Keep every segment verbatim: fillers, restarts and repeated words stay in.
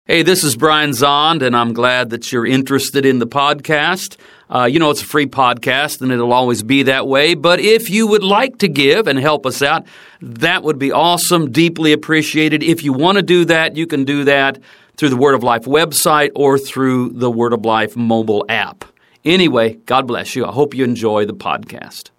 Hey, this is Brian Zond, and I'm glad that you're interested in the podcast. Uh, you know, it's a free podcast, and it'll always be that way. But if you would like to give and help us out, that would be awesome, deeply appreciated. If you want to do that, you can do that through the Word of Life website or through the Word of Life mobile app. Anyway, God bless you. I hope you enjoy the podcast.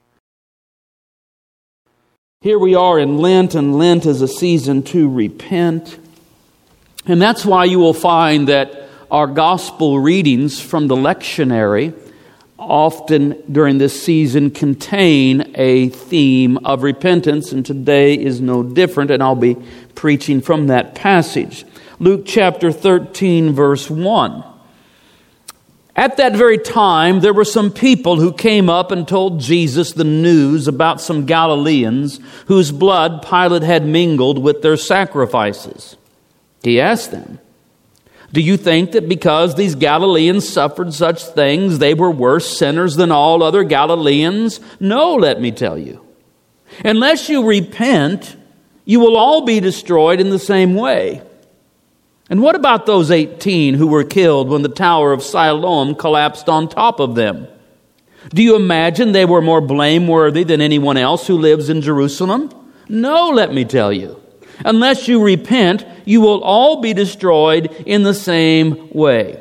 Here we are in Lent, and Lent is a season to repent. And that's why you will find that our gospel readings from the lectionary often during this season contain a theme of repentance, and today is no different, and I'll be preaching from that passage. Luke chapter thirteen, verse one. At that very time, there were some people who came up and told Jesus the news about some Galileans whose blood Pilate had mingled with their sacrifices. He asked them, "Do you think that because these Galileans suffered such things, they were worse sinners than all other Galileans? No, let me tell you. Unless you repent, you will all be destroyed in the same way. And what about those eighteen who were killed when the Tower of Siloam collapsed on top of them? Do you imagine they were more blameworthy than anyone else who lives in Jerusalem? No, let me tell you. Unless you repent, you will all be destroyed in the same way."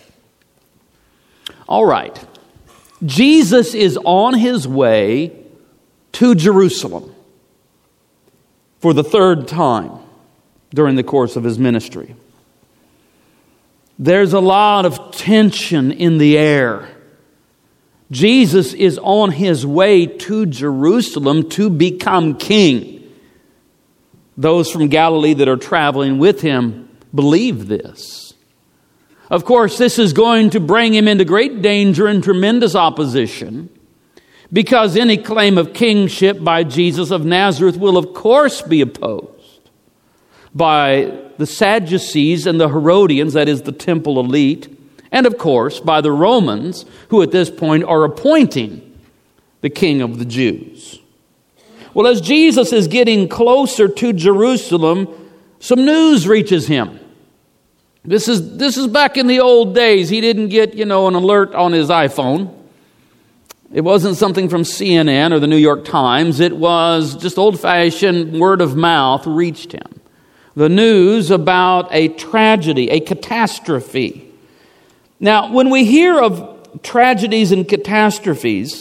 All right. Jesus is on his way to Jerusalem for the third time during the course of his ministry. There's a lot of tension in the air. Jesus is on his way to Jerusalem to become king. Those from Galilee that are traveling with him believe this. Of course, this is going to bring him into great danger and tremendous opposition, because any claim of kingship by Jesus of Nazareth will, of course, be opposed by the Sadducees and the Herodians, that is, the temple elite, and, of course, by the Romans, who at this point are appointing the king of the Jews. Well, as Jesus is getting closer to Jerusalem, some news reaches him. This is this is back in the old days. He didn't get, you know, an alert on his iPhone. It wasn't something from C N N or the New York Times. It was just old-fashioned word of mouth reached him. The news about a tragedy, a catastrophe. Now, when we hear of tragedies and catastrophes,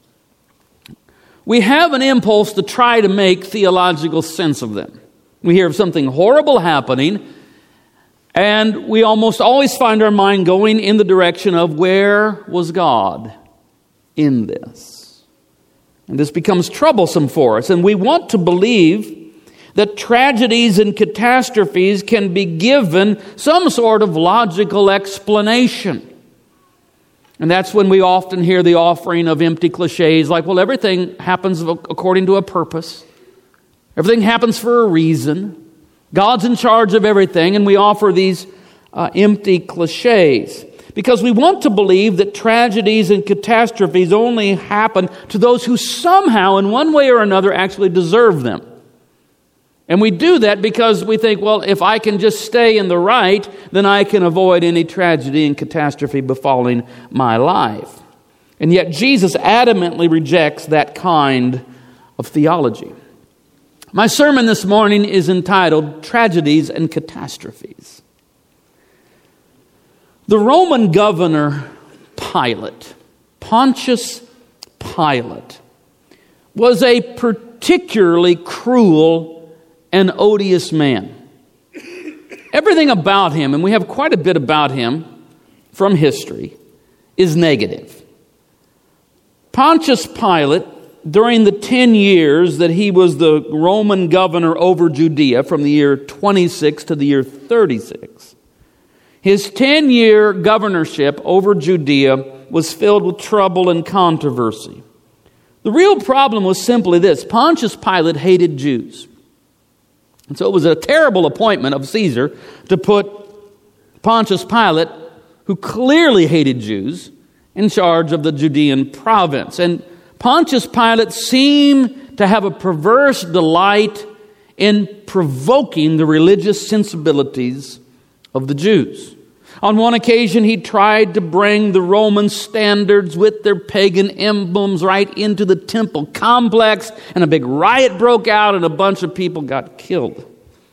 we have an impulse to try to make theological sense of them. We hear of something horrible happening, and we almost always find our mind going in the direction of, where was God in this? And this becomes troublesome for us, and we want to believe that tragedies and catastrophes can be given some sort of logical explanation. And that's when we often hear the offering of empty cliches like, well, everything happens according to a purpose. Everything happens for a reason. God's in charge of everything, and we offer these uh, empty cliches because we want to believe that tragedies and catastrophes only happen to those who somehow, in one way or another, actually deserve them. And we do that because we think, well, if I can just stay in the right, then I can avoid any tragedy and catastrophe befalling my life. And yet Jesus adamantly rejects that kind of theology. My sermon this morning is entitled Tragedies and Catastrophes. The Roman governor Pilate, Pontius Pilate, was a particularly cruel an odious man. Everything about him, and we have quite a bit about him from history, is negative. Pontius Pilate, during the ten years that he was the Roman governor over Judea, from the year twenty-six to the year thirty-six, his ten-year governorship over Judea was filled with trouble and controversy. The real problem was simply this: Pontius Pilate hated Jews. And so it was a terrible appointment of Caesar to put Pontius Pilate, who clearly hated Jews, in charge of the Judean province. And Pontius Pilate seemed to have a perverse delight in provoking the religious sensibilities of the Jews. On one occasion, he tried to bring the Roman standards with their pagan emblems right into the temple complex, and a big riot broke out, and a bunch of people got killed.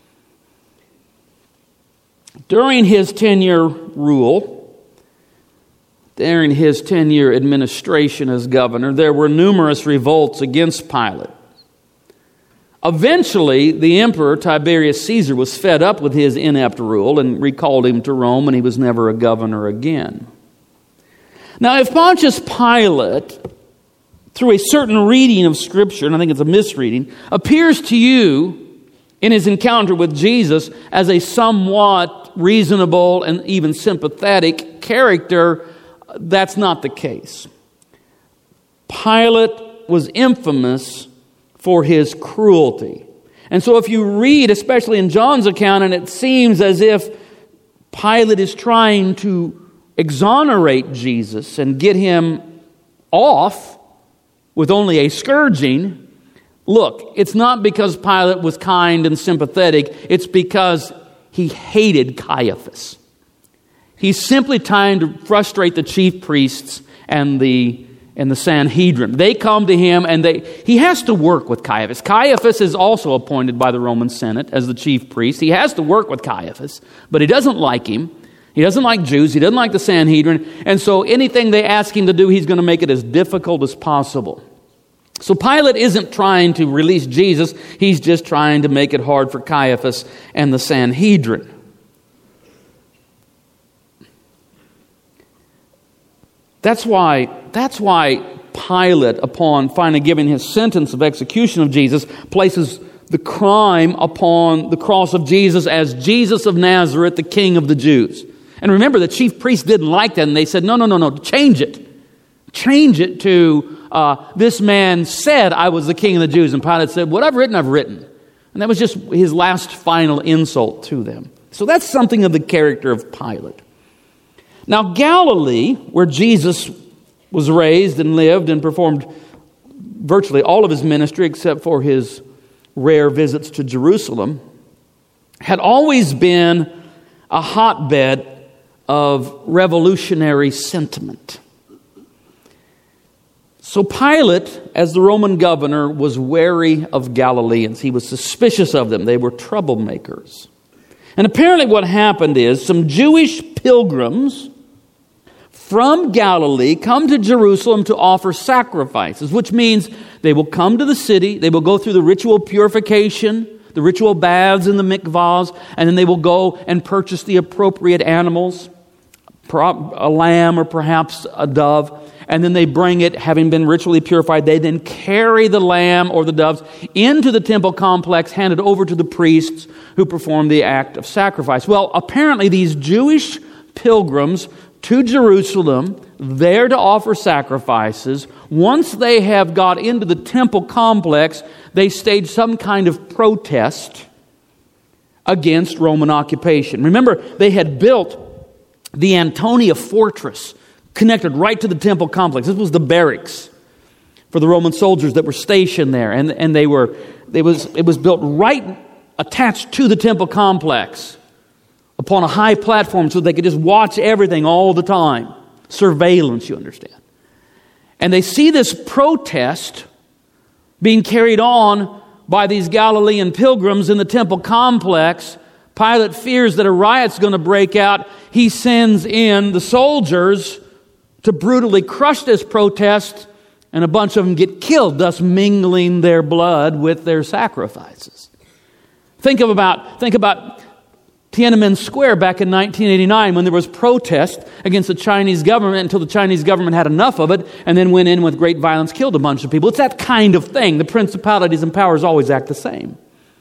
During his ten-year rule, during his ten-year administration as governor, there were numerous revolts against Pilate. Eventually, the emperor, Tiberius Caesar, was fed up with his inept rule and recalled him to Rome, and he was never a governor again. Now, if Pontius Pilate, through a certain reading of Scripture, and I think it's a misreading, appears to you in his encounter with Jesus as a somewhat reasonable and even sympathetic character, that's not the case. Pilate was infamous for his cruelty. And so if you read, especially in John's account, and it seems as if Pilate is trying to exonerate Jesus and get him off with only a scourging, look, it's not because Pilate was kind and sympathetic, it's because he hated Caiaphas. He's simply trying to frustrate the chief priests and the and the Sanhedrin. They come to him, and they he has to work with Caiaphas. Caiaphas is also appointed by the Roman Senate as the chief priest. He has to work with Caiaphas, but he doesn't like him. He doesn't like Jews. He doesn't like the Sanhedrin. And so anything they ask him to do, he's going to make it as difficult as possible. So Pilate isn't trying to release Jesus. He's just trying to make it hard for Caiaphas and the Sanhedrin. That's why, that's why Pilate, upon finally giving his sentence of execution of Jesus, places the crime upon the cross of Jesus as Jesus of Nazareth, the King of the Jews. And remember, the chief priests didn't like that, and they said, no, no, no, no, change it. Change it to, uh, this man said I was the King of the Jews. And Pilate said, what I've written, I've written. And that was just his last final insult to them. So that's something of the character of Pilate. Now, Galilee, where Jesus was raised and lived and performed virtually all of his ministry except for his rare visits to Jerusalem, had always been a hotbed of revolutionary sentiment. So Pilate, as the Roman governor, was wary of Galileans. He was suspicious of them. They were troublemakers. And apparently what happened is some Jewish pilgrims from Galilee come to Jerusalem to offer sacrifices, which means they will come to the city, they will go through the ritual purification, the ritual baths in the mikvahs, and then they will go and purchase the appropriate animals, a lamb or perhaps a dove, and then they bring it, having been ritually purified. They then carry the lamb or the doves into the temple complex, handed over to the priests who perform the act of sacrifice. Well, apparently these Jewish pilgrims to Jerusalem, there to offer sacrifices, once they have got into the temple complex, they stage some kind of protest against Roman occupation. Remember, they had built the Antonia fortress connected right to the temple complex. This was the barracks for the Roman soldiers that were stationed there, and and they were it was it was built right attached to the temple complex upon a high platform so they could just watch everything all the time. Surveillance, you understand. And they see this protest being carried on by these Galilean pilgrims in the temple complex. Pilate fears that a riot's going to break out. He sends in the soldiers to brutally crush this protest, and a bunch of them get killed, thus mingling their blood with their sacrifices. Think of about think about Tiananmen Square back in nineteen eighty-nine when there was protest against the Chinese government until the Chinese government had enough of it and then went in with great violence, killed a bunch of people. It's that kind of thing. The principalities and powers always act the same.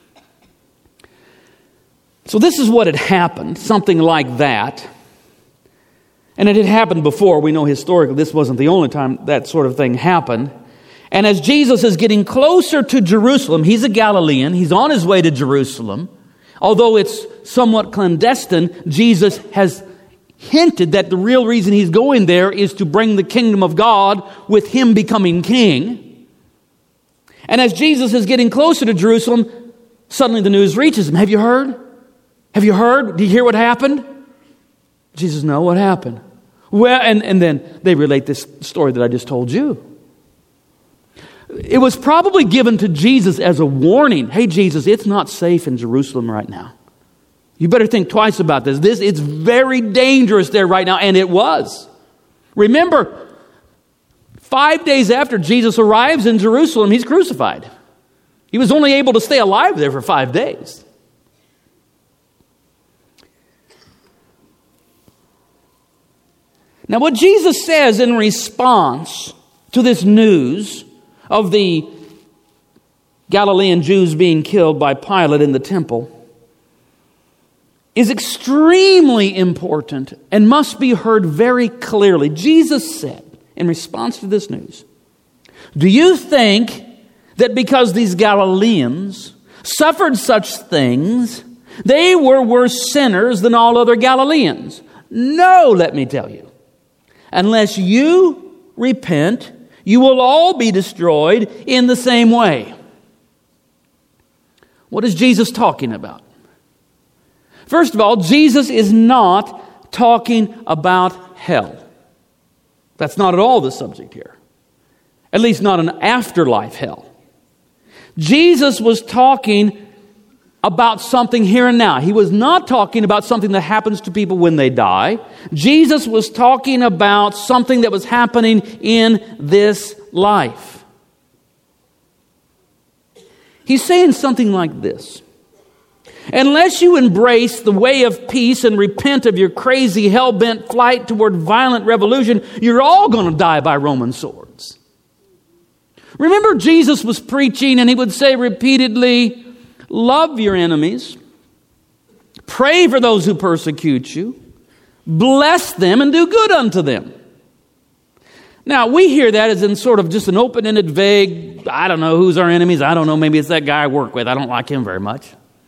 So this is what had happened, something like that. And it had happened before. We know historically this wasn't the only time that sort of thing happened. And as Jesus is getting closer to Jerusalem, he's a Galilean, he's on his way to Jerusalem. Although it's somewhat clandestine, Jesus has hinted that the real reason he's going there is to bring the kingdom of God with him becoming king. And as Jesus is getting closer to Jerusalem, suddenly the news reaches him. Have you heard? Have you heard? Did you hear what happened? Jesus, no, what happened? Well, and, and then they relate this story that I just told you. It was probably given to Jesus as a warning. Hey, Jesus, it's not safe in Jerusalem right now. You better think twice about this. This it's very dangerous there right now, and it was. Remember, five days after Jesus arrives in Jerusalem, he's crucified. He was only able to stay alive there for five days. Now, what Jesus says in response to this news of the Galilean Jews being killed by Pilate in the temple is extremely important and must be heard very clearly. Jesus said in response to this news, do you think that because these Galileans suffered such things, they were worse sinners than all other Galileans? No, let me tell you. Unless you repent, you will all be destroyed in the same way. What is Jesus talking about? First of all, Jesus is not talking about hell. That's not at all the subject here. At least not an afterlife hell. Jesus was talking about something here and now. He was not talking about something that happens to people when they die. Jesus was talking about something that was happening in this life. He's saying something like this. Unless you embrace the way of peace and repent of your crazy hell-bent flight toward violent revolution, you're all going to die by Roman swords. Remember, Jesus was preaching and he would say repeatedly, love your enemies, pray for those who persecute you, bless them and do good unto them. Now, we hear that as in sort of just an open-ended, vague, I don't know who's our enemies, I don't know, maybe it's that guy I work with, I don't like him very much.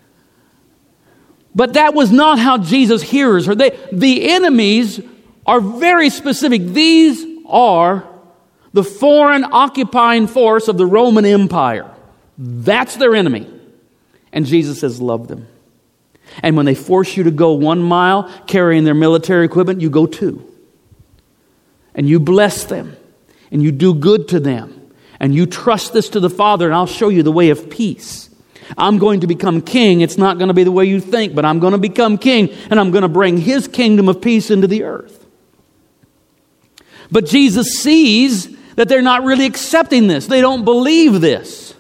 But that was not how Jesus' hearers heard. They, the enemies are very specific. These are the foreign occupying force of the Roman Empire. That's their enemy. And Jesus says, love them. And when they force you to go one mile carrying their military equipment, you go two. And you bless them. And you do good to them. And you trust this to the Father, and I'll show you the way of peace. I'm going to become king. It's not going to be the way you think, but I'm going to become king, and I'm going to bring His kingdom of peace into the earth. But Jesus sees that they're not really accepting this. They don't believe this.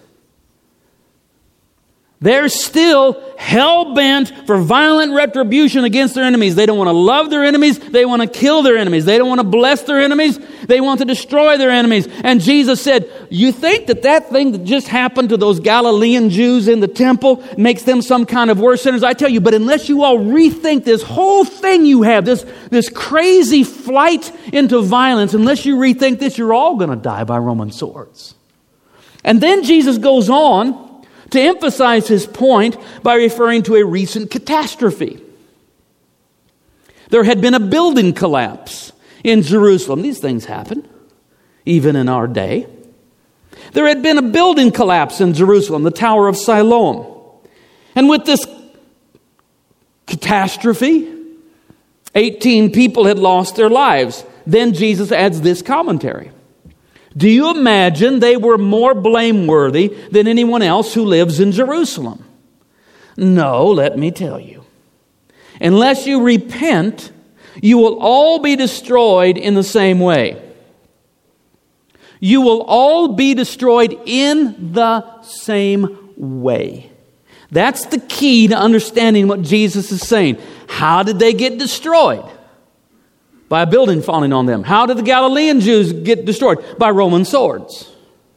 They're still hell-bent for violent retribution against their enemies. They don't want to love their enemies. They want to kill their enemies. They don't want to bless their enemies. They want to destroy their enemies. And Jesus said, you think that that thing that just happened to those Galilean Jews in the temple makes them some kind of worse sinners? I tell you, but unless you all rethink this whole thing you have, this, this crazy flight into violence, unless you rethink this, you're all going to die by Roman swords. And then Jesus goes on to emphasize his point by referring to a recent catastrophe. There had been a building collapse in Jerusalem. These things happen, even in our day. There had been a building collapse in Jerusalem, the Tower of Siloam. And with this catastrophe, eighteen people had lost their lives. Then Jesus adds this commentary. Do you imagine they were more blameworthy than anyone else who lives in Jerusalem? No, let me tell you. Unless you repent, you will all be destroyed in the same way. You will all be destroyed in the same way. That's the key to understanding what Jesus is saying. How did they get destroyed? By a building falling on them. How did the Galilean Jews get destroyed? By Roman swords.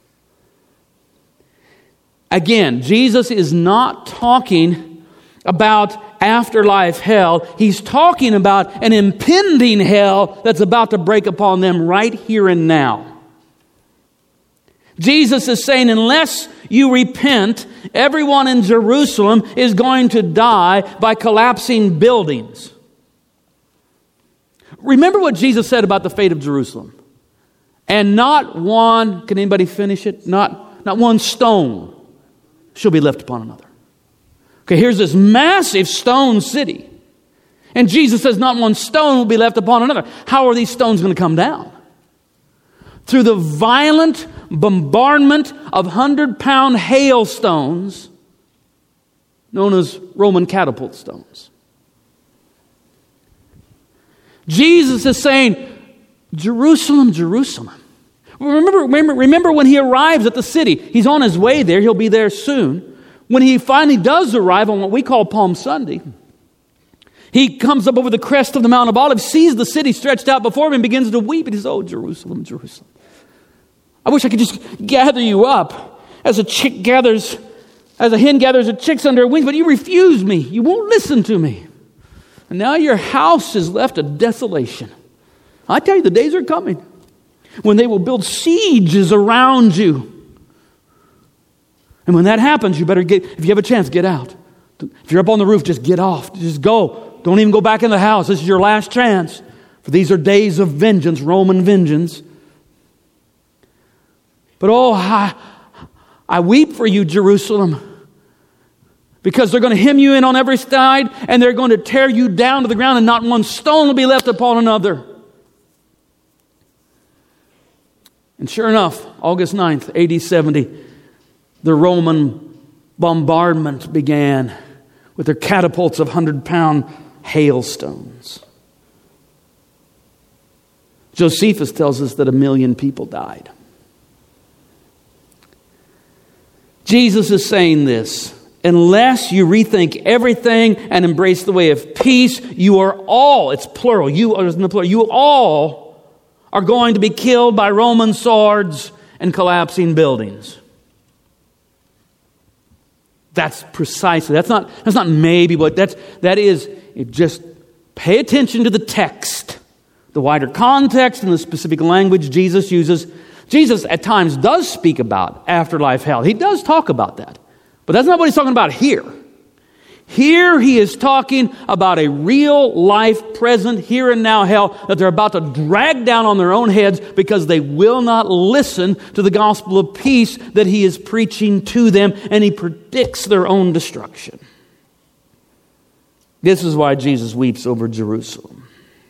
Again, Jesus is not talking about afterlife hell. He's talking about an impending hell that's about to break upon them right here and now. Jesus is saying, unless you repent, everyone in Jerusalem is going to die by collapsing buildings. Remember what Jesus said about the fate of Jerusalem. And not one, can anybody finish it? Not, not one stone shall be left upon another. Okay, here's this massive stone city. And Jesus says not one stone will be left upon another. How are these stones going to come down? Through the violent bombardment of hundred-pound hailstones known as Roman catapult stones. Jesus is saying, Jerusalem, Jerusalem. Remember, remember, remember when he arrives at the city. He's on his way there. He'll be there soon. When he finally does arrive on what we call Palm Sunday, he comes up over the crest of the Mount of Olives, sees the city stretched out before him, and begins to weep. And he says, oh, Jerusalem, Jerusalem. I wish I could just gather you up as a chick gathers, as a hen gathers her chicks under her wings, but you refuse me. You won't listen to me. And now your house is left a desolation. I tell you, the days are coming when they will build sieges around you. And when that happens, you better get, if you have a chance, get out. If you're up on the roof, just get off. Just go. Don't even go back in the house. This is your last chance. For these are days of vengeance, Roman vengeance. But oh, I, I weep for you, Jerusalem. Because they're going to hem you in on every side, and they're going to tear you down to the ground, and not one stone will be left upon another. And sure enough, August ninth, A D seventy, the Roman bombardment began with their catapults of hundred-pound hailstones. Josephus tells us that a million people died. Jesus is saying this: unless you rethink everything and embrace the way of peace, you are all, it's plural, you are in the plural, you all are going to be killed by Roman swords and collapsing buildings. That's precisely, that's not, that's not maybe, but that's, that is, just pay attention to the text, the wider context and the specific language Jesus uses. Jesus at times does speak about afterlife hell. He does talk about that. But that's not what he's talking about here. Here he is talking about a real life, present, here and now hell that they're about to drag down on their own heads because they will not listen to the gospel of peace that he is preaching to them, and he predicts their own destruction. This is why Jesus weeps over Jerusalem.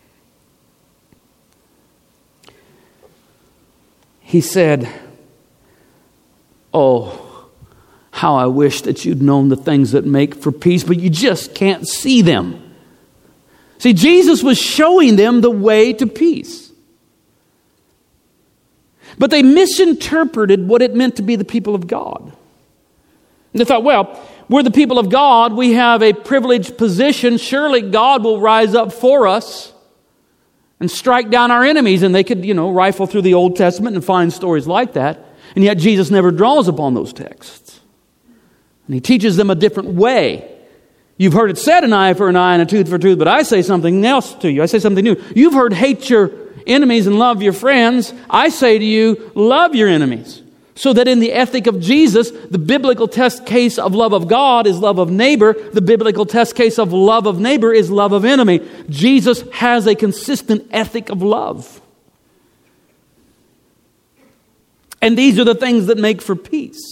He said, oh, how I wish that you'd known the things that make for peace, but you just can't see them. See, Jesus was showing them the way to peace. But they misinterpreted what it meant to be the people of God. And they thought, well, we're the people of God. We have a privileged position. Surely God will rise up for us and strike down our enemies. And they could, you know, rifle through the Old Testament and find stories like that. And yet Jesus never draws upon those texts. And he teaches them a different way. You've heard it said, an eye for an eye and a tooth for a tooth, but I say something else to you. I say something new. You've heard hate your enemies and love your friends. I say to you, love your enemies. So that in the ethic of Jesus, the biblical test case of love of God is love of neighbor. The biblical test case of love of neighbor is love of enemy. Jesus has a consistent ethic of love. And these are the things that make for peace.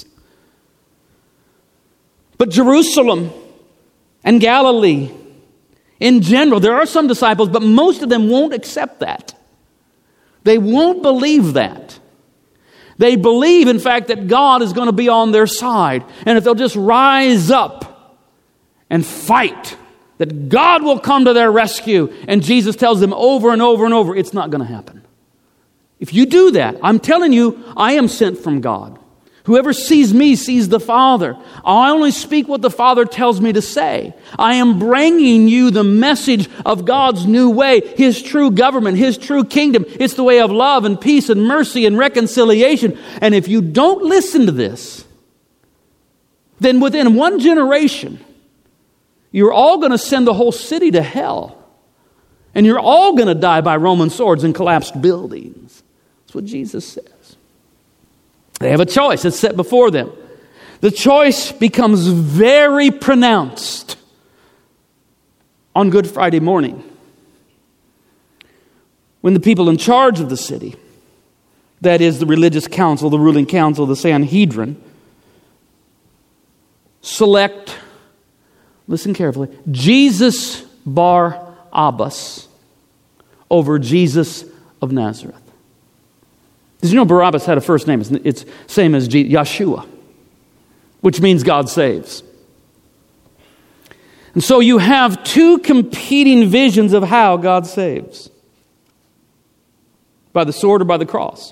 But Jerusalem and Galilee, in general, there are some disciples, but most of them won't accept that. They won't believe that. They believe, in fact, that God is going to be on their side. And if they'll just rise up and fight, that God will come to their rescue. And Jesus tells them over and over and over, it's not going to happen. If you do that, I'm telling you, I am sent from God. Whoever sees me sees the Father. I only speak what the Father tells me to say. I am bringing you the message of God's new way, His true government, His true kingdom. It's the way of love and peace and mercy and reconciliation. And if you don't listen to this, then within one generation, you're all going to send the whole city to hell. And you're all going to die by Roman swords and collapsed buildings. That's what Jesus says. They have a choice. It's set before them. The choice becomes very pronounced on Good Friday morning, when the people in charge of the city, that is the religious council, the ruling council, the Sanhedrin, select, listen carefully, Jesus bar Barabbas over Jesus of Nazareth. Did you know Barabbas had a first name? It's same as Yeshua, which means God saves. And so you have two competing visions of how God saves. By the sword or by the cross.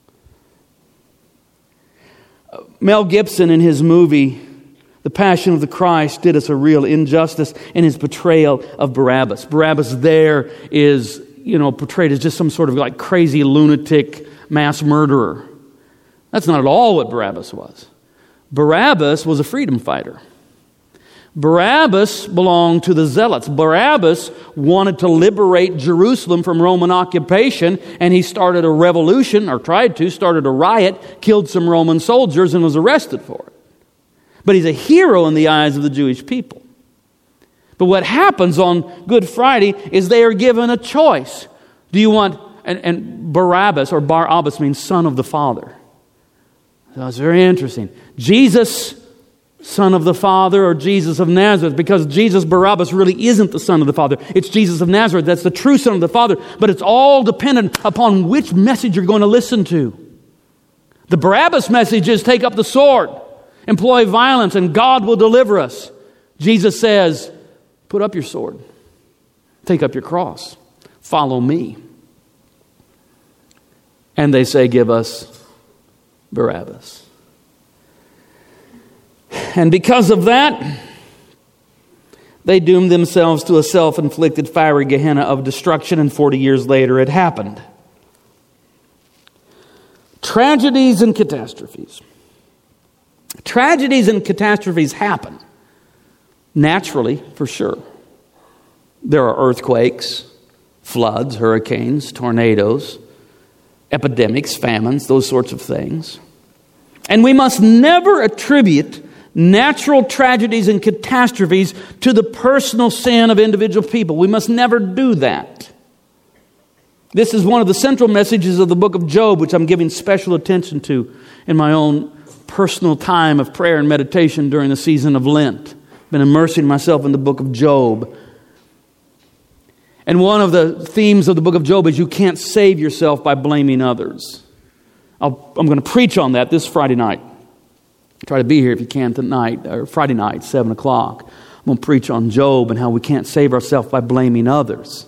Mel Gibson in his movie, The Passion of the Christ, did us a real injustice in his portrayal of Barabbas. Barabbas there is, you know, portrayed as just some sort of like crazy lunatic mass murderer. That's not at all what Barabbas was. Barabbas was a freedom fighter. Barabbas belonged to the Zealots. Barabbas wanted to liberate Jerusalem from Roman occupation, and he started a revolution, or tried to, started a riot, killed some Roman soldiers, and was arrested for it. But he's a hero in the eyes of the Jewish people. But what happens on Good Friday is they are given a choice. Do you want, and, and Barabbas, or Bar-Abbas means son of the Father. So it's very interesting. Jesus, Son of the Father, or Jesus of Nazareth, because Jesus Barabbas really isn't the Son of the Father. It's Jesus of Nazareth. That's the true Son of the Father. But it's all dependent upon which message you're going to listen to. The Barabbas message is take up the sword, employ violence, and God will deliver us. Jesus says, put up your sword, take up your cross, follow me. And they say, give us Barabbas. And because of that, they doomed themselves to a self-inflicted fiery Gehenna of destruction, and forty years later it happened. Tragedies and catastrophes. Tragedies and catastrophes happen. Naturally, for sure. There are earthquakes, floods, hurricanes, tornadoes, epidemics, famines, those sorts of things. And we must never attribute natural tragedies and catastrophes to the personal sin of individual people. We must never do that. This is one of the central messages of the book of Job, which I'm giving special attention to in my own personal time of prayer and meditation during the season of Lent. I've been immersing myself in the book of Job. And one of the themes of the book of Job is you can't save yourself by blaming others. I'll, I'm going to preach on that this Friday night. Try to be here if you can tonight, or Friday night, seven o'clock. I'm going to preach on Job and how we can't save ourselves by blaming others.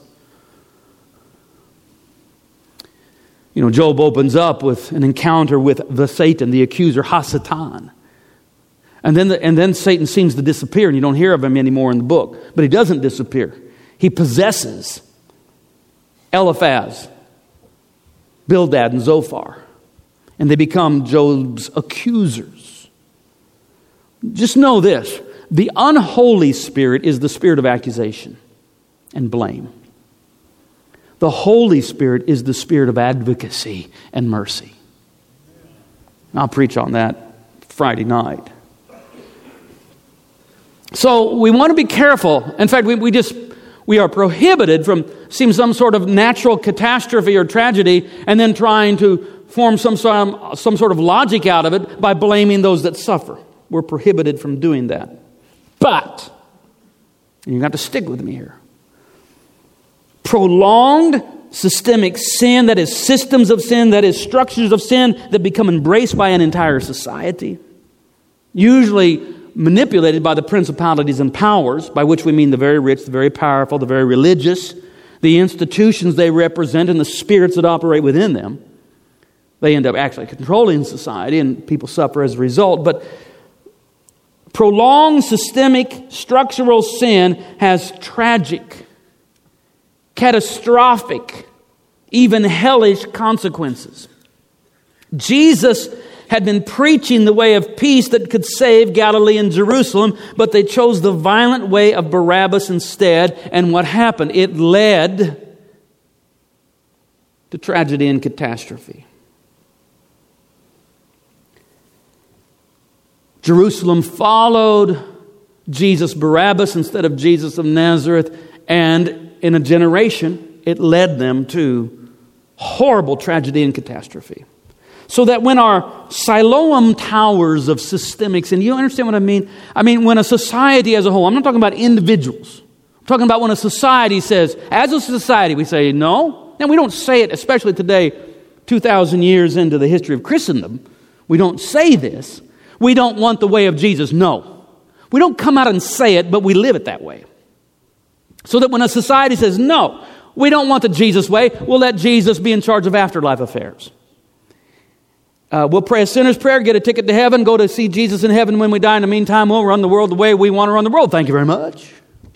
You know, Job opens up with an encounter with the Satan, the accuser, Hasatan. And then, the, and then Satan seems to disappear, and you don't hear of him anymore in the book. But he doesn't disappear. He possesses Eliphaz, Bildad, and Zophar. And they become Job's accusers. Just know this. The unholy spirit is the spirit of accusation and blame. The Holy Spirit is the spirit of advocacy and mercy. I'll preach on that Friday night. So we want to be careful. In fact, we, we just we are prohibited from seeing some sort of natural catastrophe or tragedy and then trying to form some sort, some sort of logic out of it by blaming those that suffer. We're prohibited from doing that. But, and you have to stick with me here, prolonged systemic sin, that is systems of sin, that is structures of sin that become embraced by an entire society, usually manipulated by the principalities and powers, by which we mean the very rich, the very powerful, the very religious, the institutions they represent and the spirits that operate within them. They end up actually controlling society and people suffer as a result. But prolonged systemic structural sin has tragic, catastrophic, even hellish consequences. Jesus had been preaching the way of peace that could save Galilee and Jerusalem, but they chose the violent way of Barabbas instead. And what happened? It led to tragedy and catastrophe. Jerusalem followed Jesus Barabbas instead of Jesus of Nazareth, and in a generation, it led them to horrible tragedy and catastrophe. So that when our Siloam towers of systemics, and you understand what I mean? I mean, when a society as a whole, I'm not talking about individuals. I'm talking about when a society says, as a society, we say, no. And we don't say it, especially today, two thousand years into the history of Christendom. We don't say this. We don't want the way of Jesus. No. We don't come out and say it, but we live it that way. So that when a society says, no, we don't want the Jesus way, we'll let Jesus be in charge of afterlife affairs. Uh, we'll pray a sinner's prayer, get a ticket to heaven, go to see Jesus in heaven when we die. In the meantime, we'll run the world the way we want to run the world. Thank you very much.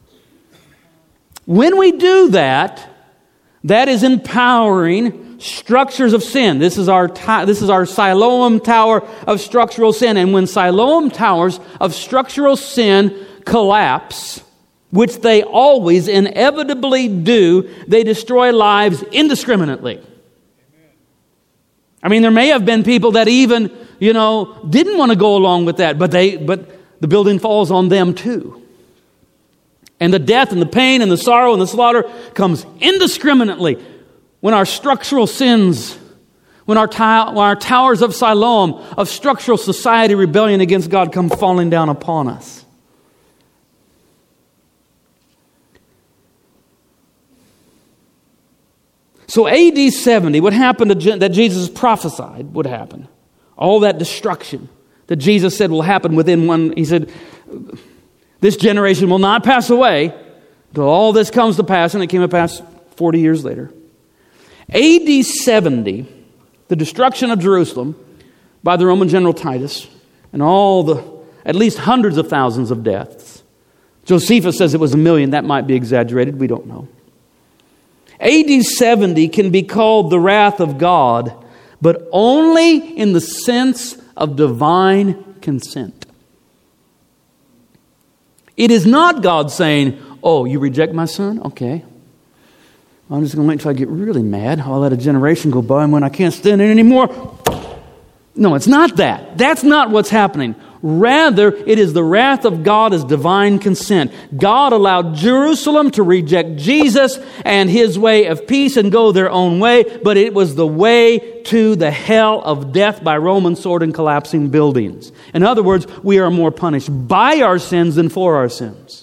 When we do that, that is empowering structures of sin. This is our ta- this is our Siloam Tower of structural sin. And when Siloam towers of structural sin collapse, which they always inevitably do, they destroy lives indiscriminately. I mean, there may have been people that even, you know, didn't want to go along with that, but they, but the building falls on them too. And the death and the pain and the sorrow and the slaughter comes indiscriminately when our structural sins, when our, ta- when our towers of Siloam, of structural society rebellion against God come falling down upon us. So A D seventy, what happened to Je- that Jesus prophesied would happen. All that destruction that Jesus said will happen within one, he said, this generation will not pass away until all this comes to pass, and it came to pass forty years later. A D seventy, the destruction of Jerusalem by the Roman general Titus, and all the, at least hundreds of thousands of deaths. Josephus says it was a million. That might be exaggerated. We don't know. A D seventy can be called the wrath of God, but only in the sense of divine consent. It is not God saying, oh, you reject my son? Okay. I'm just going to wait until I get really mad. I'll let a generation go by, and when I can't stand it anymore. No, it's not that. That's not what's happening. Rather, it is the wrath of God as divine consent. God allowed Jerusalem to reject Jesus and his way of peace and go their own way, but it was the way to the hell of death by Roman sword and collapsing buildings. In other words, we are more punished by our sins than for our sins.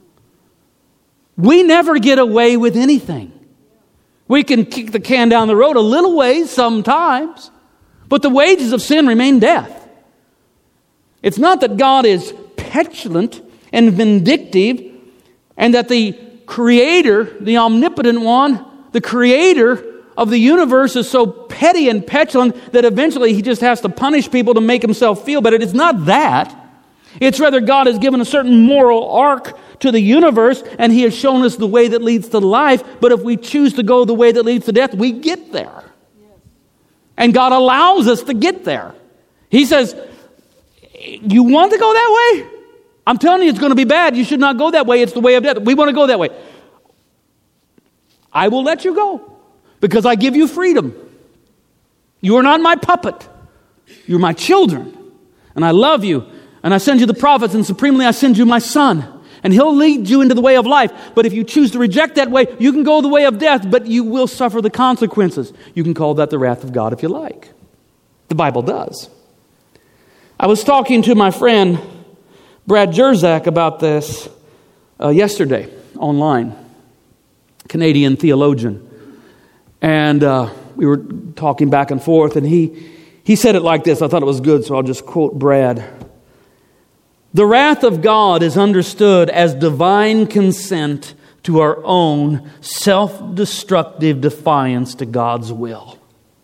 We never get away with anything. We can kick the can down the road a little ways sometimes, but the wages of sin remain death. It's not that God is petulant and vindictive and that the Creator, the omnipotent one, the Creator of the universe is so petty and petulant that eventually he just has to punish people to make himself feel better. It's not that. It's rather God has given a certain moral arc to the universe and he has shown us the way that leads to life. But if we choose to go the way that leads to death, we get there. And God allows us to get there. He says, you want to go that way? I'm telling you, it's going to be bad. You should not go that way. It's the way of death. We want to go that way. I will let you go because I give you freedom. You are not my puppet. You're my children. And I love you. And I send you the prophets, and supremely I send you my son. And he'll lead you into the way of life. But if you choose to reject that way, you can go the way of death, but you will suffer the consequences. You can call that the wrath of God if you like. The Bible does. I was talking to my friend Brad Jersak about this uh, yesterday online, Canadian theologian. And uh, we were talking back and forth, and he, he said it like this. I thought it was good, so I'll just quote Brad. The wrath of God is understood as divine consent to our own self-destructive defiance to God's will.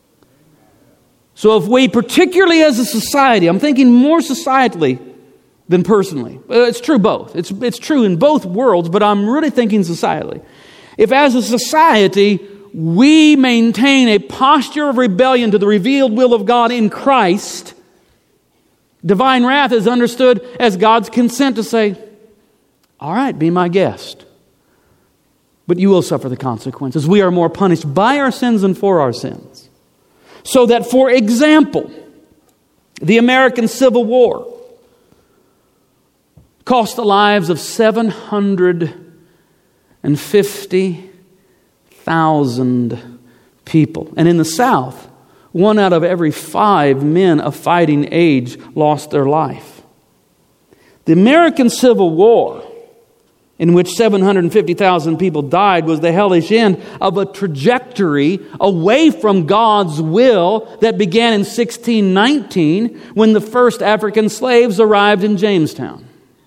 So if we, particularly as a society, I'm thinking more societally than personally. It's true both. It's, it's true in both worlds, but I'm really thinking societally. If as a society, we maintain a posture of rebellion to the revealed will of God in Christ, divine wrath is understood as God's consent to say, all right, be my guest. But you will suffer the consequences. We are more punished by our sins than for our sins. So that, for example, the American Civil War cost the lives of seven hundred fifty thousand people. And in the South, one out of every five men of fighting age lost their life. The American Civil War in which seven hundred fifty thousand people died, was the hellish end of a trajectory away from God's will that began in sixteen nineteen when the first African slaves arrived in Jamestown.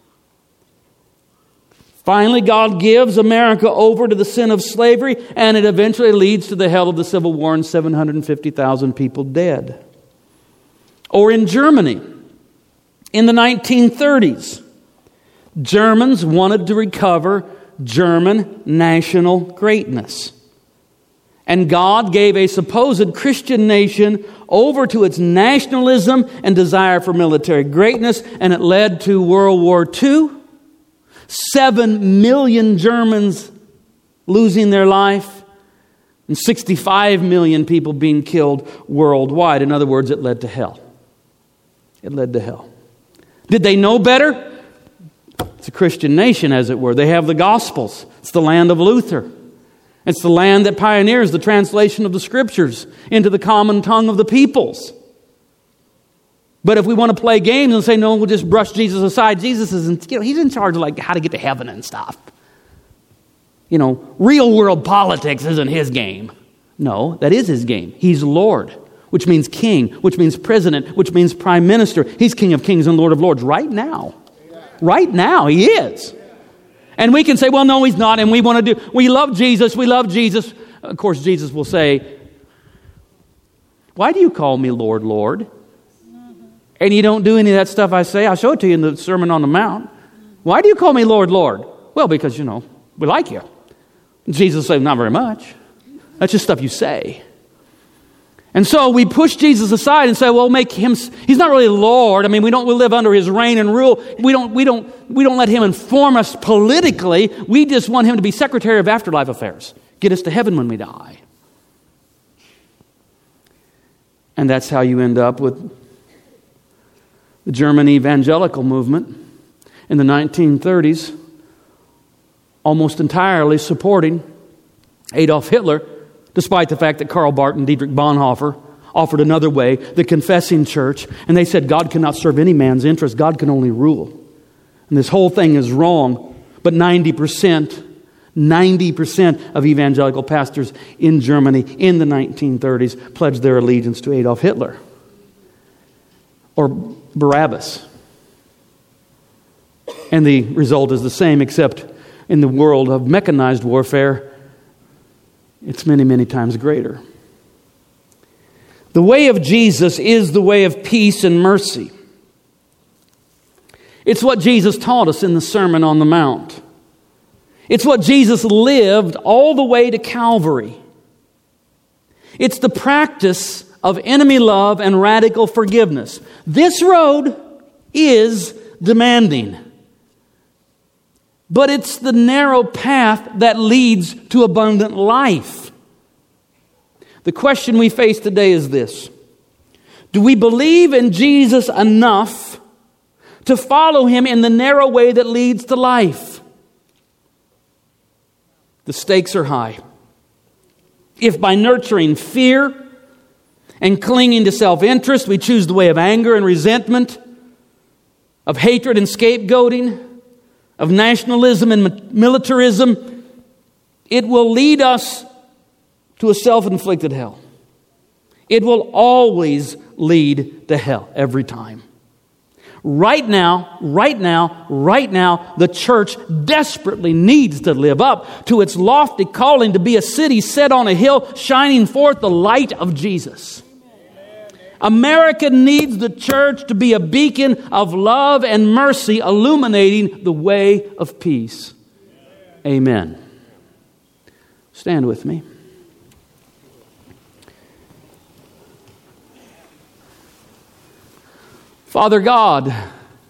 Finally, God gives America over to the sin of slavery, and it eventually leads to the hell of the Civil War and seven hundred fifty thousand people dead. Or in Germany, in the nineteen thirties, Germans wanted to recover German national greatness. And God gave a supposed Christian nation over to its nationalism and desire for military greatness, and it led to World War Two. Seven million Germans losing their life, and sixty-five million people being killed worldwide. In other words, it led to hell. It led to hell. Did they know better? It's a Christian nation, as it were. They have the Gospels. It's the land of Luther. It's the land that pioneers the translation of the Scriptures into the common tongue of the peoples. But if we want to play games and say, no, we'll just brush Jesus aside, Jesus isn't, you know, he's in charge of like how to get to heaven and stuff. You know, real world politics isn't his game. No, that is his game. He's Lord, which means king, which means president, which means prime minister. He's King of Kings and Lord of Lords right now. Right now, he is. And we can say, well, no, he's not. And we want to do, we love Jesus. We love Jesus. Of course, Jesus will say, why do you call me Lord, Lord? And you don't do any of that stuff I say. I'll show it to you in the Sermon on the Mount. Why do you call me Lord, Lord? Well, because, you know, we like you. And Jesus will say, not very much. That's just stuff you say. And so we push Jesus aside and say, well, make him, he's not really Lord. I mean, we don't we live under his reign and rule. We don't, we don't, we don't let him inform us politically. We just want him to be Secretary of Afterlife Affairs. Get us to heaven when we die. And that's how you end up with the German evangelical movement in the nineteen thirties, almost entirely supporting Adolf Hitler, despite the fact that Karl Barth and Dietrich Bonhoeffer offered another way, the confessing church, and they said God cannot serve any man's interest, God can only rule. And this whole thing is wrong, but ninety percent, ninety percent of evangelical pastors in Germany in the nineteen thirties pledged their allegiance to Adolf Hitler or Barabbas. And the result is the same, except in the world of mechanized warfare, it's many, many times greater. The way of Jesus is the way of peace and mercy. It's what Jesus taught us in the Sermon on the Mount. It's what Jesus lived all the way to Calvary. It's the practice of enemy love and radical forgiveness. This road is demanding. But it's the narrow path that leads to abundant life. The question we face today is this: do we believe in Jesus enough to follow him in the narrow way that leads to life? The stakes are high. If by nurturing fear and clinging to self-interest, we choose the way of anger and resentment, of hatred and scapegoating, of nationalism and militarism, it will lead us to a self-inflicted hell. It will always lead to hell every time. Right now, right now, right now, the church desperately needs to live up to its lofty calling to be a city set on a hill, shining forth the light of Jesus. America needs the church to be a beacon of love and mercy, illuminating the way of peace. Amen. Stand with me. Father God, it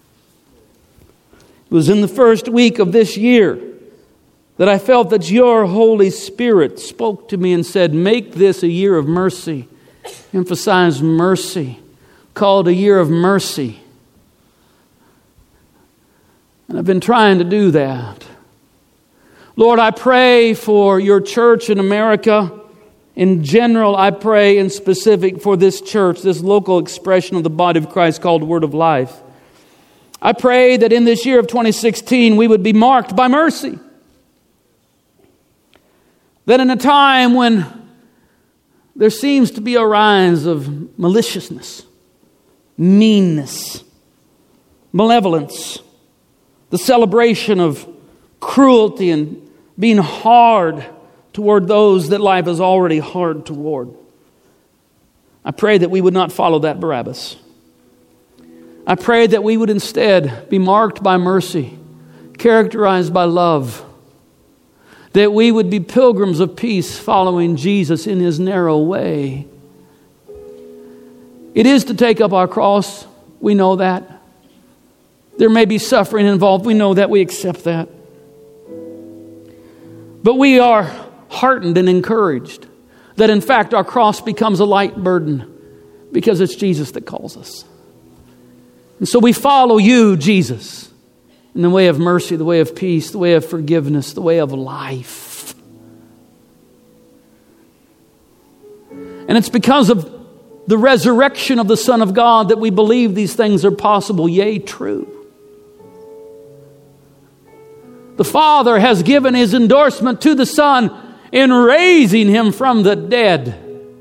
was in the first week of this year that I felt that your Holy Spirit spoke to me and said, make this a year of mercy. Emphasize mercy. Call it a year of mercy. And I've been trying to do that. Lord, I pray for your church in America. In general, I pray in specific for this church, this local expression of the body of Christ called Word of Life. I pray that in this year of twenty sixteen we would be marked by mercy. That in a time when there seems to be a rise of maliciousness, meanness, malevolence, the celebration of cruelty and being hard toward those that life is already hard toward. I pray that we would not follow that Barabbas. I pray that we would instead be marked by mercy, characterized by love, that we would be pilgrims of peace following Jesus in His narrow way. It is to take up our cross. We know that. There may be suffering involved. We know that. We accept that. But we are heartened and encouraged that in fact our cross becomes a light burden because it's Jesus that calls us. And so we follow you, Jesus, in the way of mercy, the way of peace, the way of forgiveness, the way of life. And it's because of the resurrection of the Son of God that we believe these things are possible, yea, true. The Father has given His endorsement to the Son in raising Him from the dead.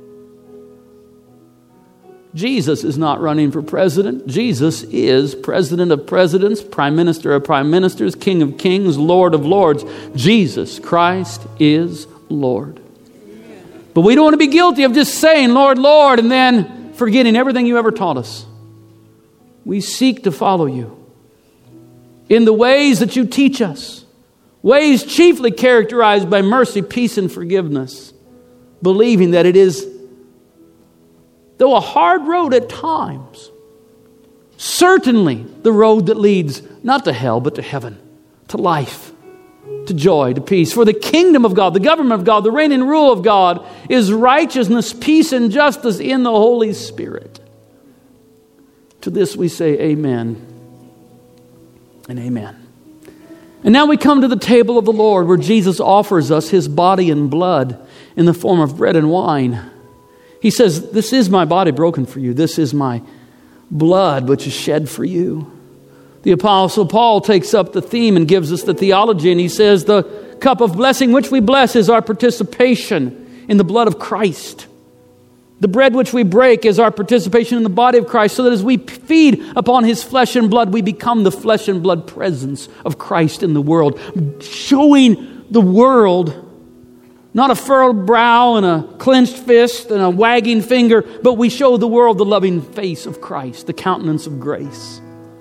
Jesus is not running for president. Jesus is President of presidents, Prime Minister of prime ministers, King of kings, Lord of lords. Jesus Christ is Lord. But we don't want to be guilty of just saying, Lord, Lord, and then forgetting everything you ever taught us. We seek to follow you in the ways that you teach us. Ways chiefly characterized by mercy, peace, and forgiveness. Believing that it is, though a hard road at times, certainly the road that leads not to hell, but to heaven, to life, to joy, to peace. For the kingdom of God, the government of God, the reign and rule of God is righteousness, peace, and justice in the Holy Spirit. To this we say amen and amen. And now we come to the table of the Lord where Jesus offers us His body and blood in the form of bread and wine. He says, this is my body broken for you. This is my blood which is shed for you. The Apostle Paul takes up the theme and gives us the theology, and he says the cup of blessing which we bless is our participation in the blood of Christ. The bread which we break is our participation in the body of Christ, so that as we feed upon His flesh and blood, we become the flesh and blood presence of Christ in the world, showing the world not a furrowed brow and a clenched fist and a wagging finger, but we show the world the loving face of Christ, the countenance of grace.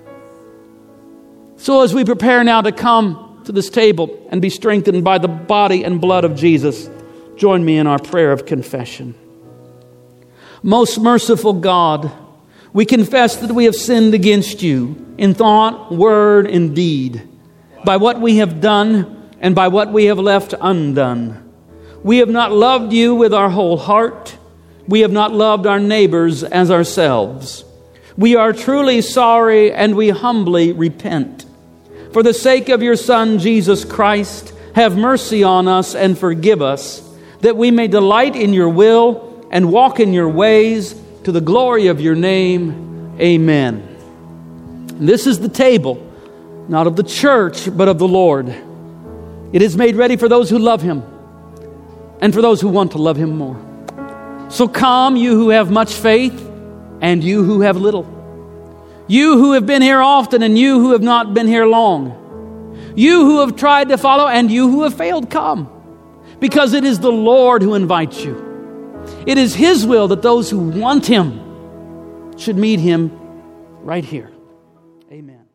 So as we prepare now to come to this table and be strengthened by the body and blood of Jesus, join me in our prayer of confession. Most merciful God, we confess that we have sinned against you in thought, word, and deed, by what we have done and by what we have left undone. We have not loved you with our whole heart. We have not loved our neighbors as ourselves. We are truly sorry and we humbly repent. For the sake of your Son, Jesus Christ, have mercy on us and forgive us, that we may delight in your will and walk in your ways to the glory of your name. Amen. And this is the table, not of the church, but of the Lord. It is made ready for those who love Him and for those who want to love Him more. So come, you who have much faith and you who have little. You who have been here often and you who have not been here long. You who have tried to follow and you who have failed, come. Because it is the Lord who invites you. It is His will that those who want Him should meet Him right here. Amen.